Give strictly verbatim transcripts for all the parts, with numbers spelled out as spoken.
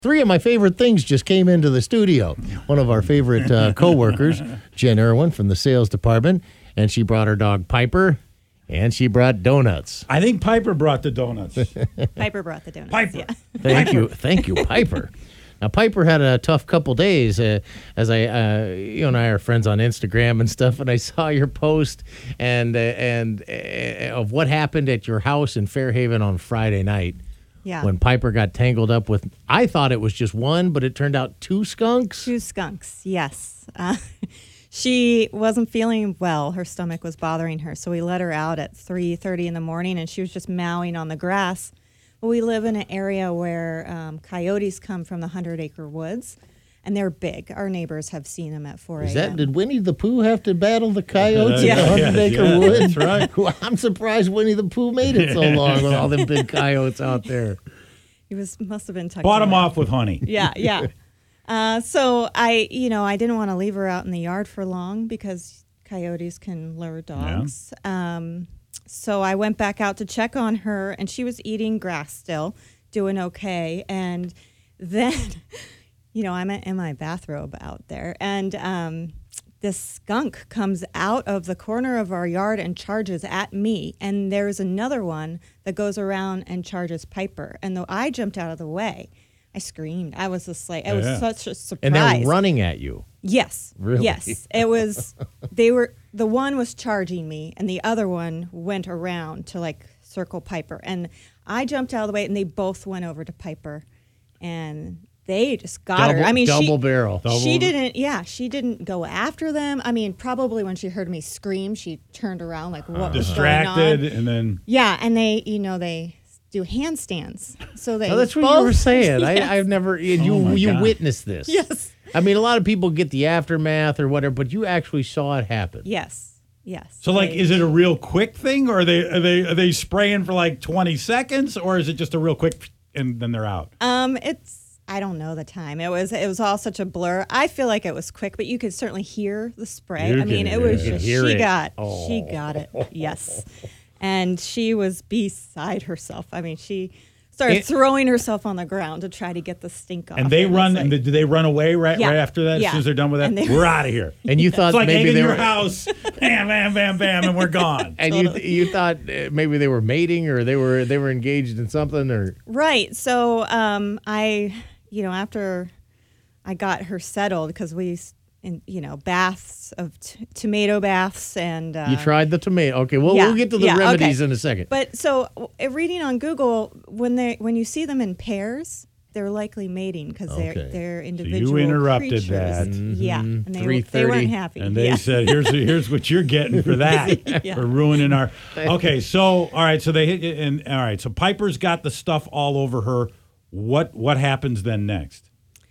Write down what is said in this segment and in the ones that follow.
Three of my favorite things just came into the studio. One of our favorite uh, co-workers, Jen Irwin from the sales department, and she brought her dog Piper, and she brought donuts. I think Piper brought the donuts. Piper brought the donuts. Piper. Yeah. Thank you. Thank you, Piper. Now, Piper had a tough couple days uh, as I, uh, you and I are friends on Instagram and stuff, and I saw your post and, uh, and uh, of what happened at your house in Fairhaven on Friday night. Yeah. When Piper got tangled up with, I thought it was just one, but it turned out two skunks. Two skunks, yes. Uh, she wasn't feeling well. Her stomach was bothering her, so we let her out at three thirty in the morning, and she was just mowing on the grass. We live in an area where um, coyotes come from the hundred-acre woods, and they're big. Our neighbors have seen them at four a.m. Is that, did Winnie the Pooh have to battle the coyotes Yeah. in the Hundred Yeah, Acre yeah, Woods? that's right. Well, I'm surprised Winnie the Pooh made it so long with all them big coyotes out there. He was must have been tucked Bought him away. off with honey. Yeah, yeah. Uh, so I, you know, I didn't want to leave her out in the yard for long because coyotes can lure dogs. Um, so I went back out to check on her, and she was eating grass still, doing okay. And then, you know, I'm in my bathrobe out there, and um, this skunk comes out of the corner of our yard and charges at me. And there's another one that goes around and charges Piper. And though I jumped out of the way, I screamed. I was just like, it was Yeah. such a surprise. And they're running at you. Yes. Really? Yes. It was, they were, the one was charging me, and the other one went around to like circle Piper. And I jumped out of the way, and they both went over to Piper. And they just got Double, her. I mean, double she, barrel. Double- she didn't, yeah, she didn't go after them. I mean, probably when she heard me scream, she turned around like, what was going on? Distracted, and then Yeah, and they, you know, they do handstands. So they Oh, that's what both, you were saying. Yes. I, I've never, you, Oh, my you God. witnessed this. Yes. I mean, a lot of people get the aftermath or whatever, but you actually saw it happen. Yes. Yes. so like, They- is it a real quick thing, or are they are they are they spraying for like twenty seconds, or is it just a real quick and then they're out? Um, it's I don't know the time. It was it was all such a blur. I feel like it was quick, but you could certainly hear the spray. You I mean, can it was hear it. just Hear she it. got Oh. she got it. Yes, and she was beside herself. I mean, she started It- throwing herself on the ground to try to get the stink off. And they It was run. like- and do they run away right Yeah. right after that? As Yeah. soon as they're done with that, And they- we're out of here. And you thought It's like maybe egging they your were, house, bam, bam, bam, bam, and we're gone. and you you thought uh, maybe they were mating or they were they were engaged in something or Right. So um, I, you know, after I got her settled, because we, in, you know, baths of t- tomato baths and. Uh, you tried the tomato. Okay, well yeah, we'll get to the yeah, remedies okay. in a second. But so uh, reading on Google, when they when you see them in pairs, they're likely mating because Okay. they're they're individual interrupted creatures. that. Yeah, and they, three they thirty, weren't happy. And they yeah. said, "Here's here's what you're getting for that. Yeah. For ruining our." Okay, so all right, so they hit you, and all right, so Piper's got the stuff all over her. What what happens then next?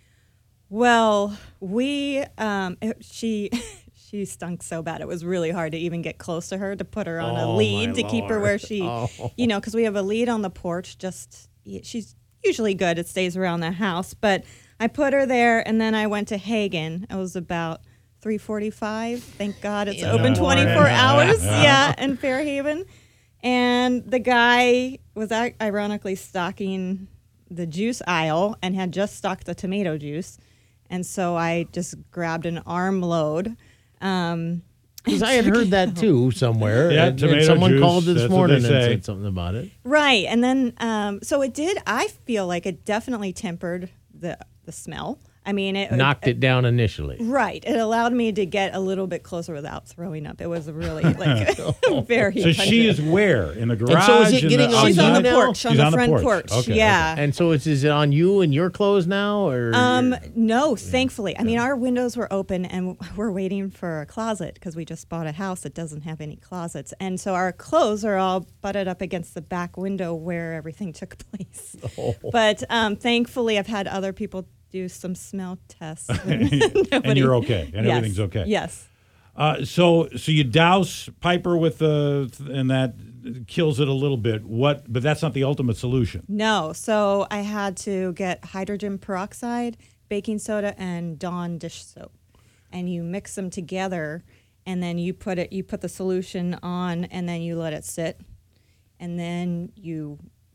Well, we um, it- she she stunk so bad it was really hard to even get close to her to put her on a Oh, lead my to keep her Lord. where she, Oh. you know, because we have a lead on the porch. Just she's usually good. It stays around the house, but I put her there, and then I went to Hagen. It was about three forty-five. Thank God it's Yeah. open twenty-four Yeah. hours. Yeah. Yeah, in Fairhaven. And the guy was i- ironically stocking the juice aisle and had just stocked the tomato juice. And so I just grabbed an armload. Um, Because I had heard that too somewhere. Yeah, and, and tomato someone juice, called this that's what morning they and say. said something about it. right. And then, um, so it did, I feel like it definitely tempered the, the smell. I mean, it Knocked it down initially. Right. It allowed me to get a little bit closer without throwing up. It was really like very So she pungent. is where in the garage? so is it in getting the on She's you on the now? porch, on She's the on the front porch. porch. Okay, yeah. And so it's, is it on you and your clothes now? or Um, no, thankfully. I mean, our windows were open, and we're waiting for a closet because we just bought a house that doesn't have any closets, and so our clothes are all butted up against the back window where everything took place. Oh. But um, thankfully, I've had other people do some smell tests, and Nobody- you're okay, and Yes, everything's okay. Yes. Uh, so so you douse Piper with the and that kills it a little bit. What? But that's not the ultimate solution. No, so I had to get hydrogen peroxide, baking soda, and Dawn dish soap, and you mix them together, and then you put it. You put the solution on, and then you let it sit, and then you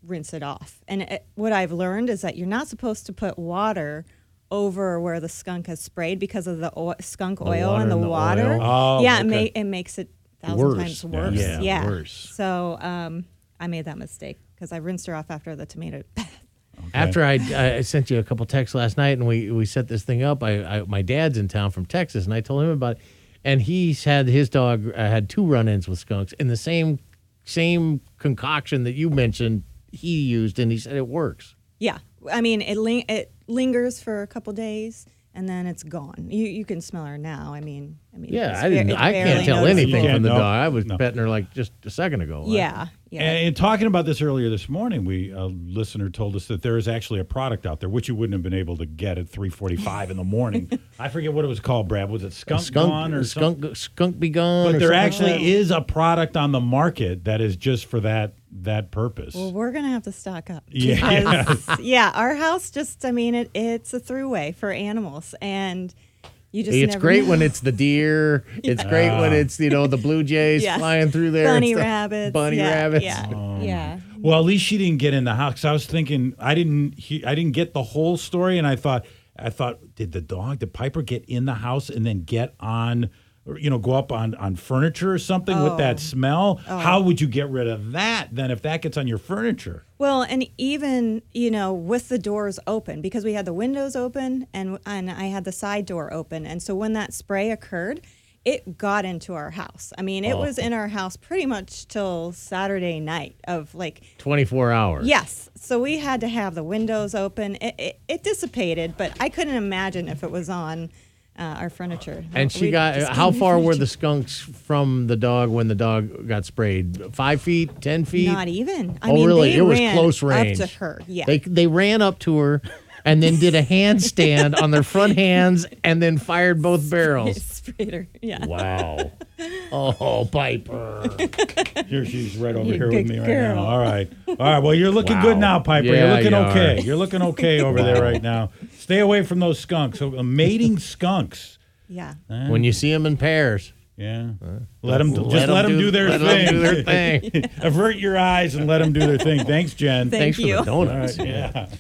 rinse it off. And it, what I've learned is that you're not supposed to put water over where the skunk has sprayed because of the o- skunk oil water and the and the water. oil. Oh, yeah, okay. it, ma- it makes it a thousand Worse. times worse. Yeah, Yeah. worse. So um, I made that mistake because I rinsed her off after the tomato bath. After I, I sent you a couple texts last night and we, we set this thing up, I, I my dad's in town from Texas and I told him about it. And he's had his dog uh, had two run-ins with skunks in the same same concoction that you mentioned he used, and he said it works. Yeah, I mean it. Ling- it lingers for a couple days, and then it's gone. You you can smell her now. I mean, I mean. Yeah, it's I didn't. ba- it's I can't barely tell noticeable. anything You from the can't, no. dog. I was No. petting her like just a second ago. Yeah, yeah. And, and talking about this earlier this morning, we a listener told us that there is actually a product out there which you wouldn't have been able to get at three forty-five in the morning. I forget what it was called, Brad. Was it Skunk, skunk Gone or skunk something? skunk be gone. But or there something actually like that. is a product on the market that is just for that that purpose. Well, we're gonna have to stock up. Yeah. because, yeah. Our house just, I mean, it it's a throughway for animals, and you just. It's never great know. when it's the deer. It's great when it's you know the blue jays Yes. flying through there. and bunny stuff. rabbits, Bunny yeah, rabbits. Yeah, yeah. Well, at least she didn't get in the house. 'Cause I was thinking I didn't he, I didn't get the whole story, and I thought I thought did the dog did Piper get in the house and then get on, or, you know, go up on on furniture or something with that Oh. smell? How would you get rid of that then if that gets on your furniture? Well, and even, you know, with the doors open, because we had the windows open and and I had the side door open. And so when that spray occurred, it got into our house. I mean, it was in our house pretty much till Saturday night of like, twenty-four hours. yes. So we had to have the windows open. It, it, it dissipated, but I couldn't imagine if it was on uh, our furniture. And she We'd got just how clean far were furniture. the skunks from the dog when the dog got sprayed? Five feet, ten feet? Not even. I oh, mean, really? they It was ran close range. up to her. Yeah. They they ran up to her, and then did a handstand on their front hands, and then fired both barrels. sprayed her. Yeah. Wow. Oh, Piper. Here she's right over You here with good me right girl. now. All right. All right. Well, you're looking Wow. good now, Piper. Yeah, you're looking you okay. are. You're looking okay over there right now. Stay away from those skunks. So, uh, mating skunks. Yeah. When you see them in pairs, Yeah. Let them let just 'em let them do- do, their let 'em thing. do their thing. Avert your eyes and let them do their thing. Thanks, Jen. Thank thanks you. for the donuts. All right, yeah.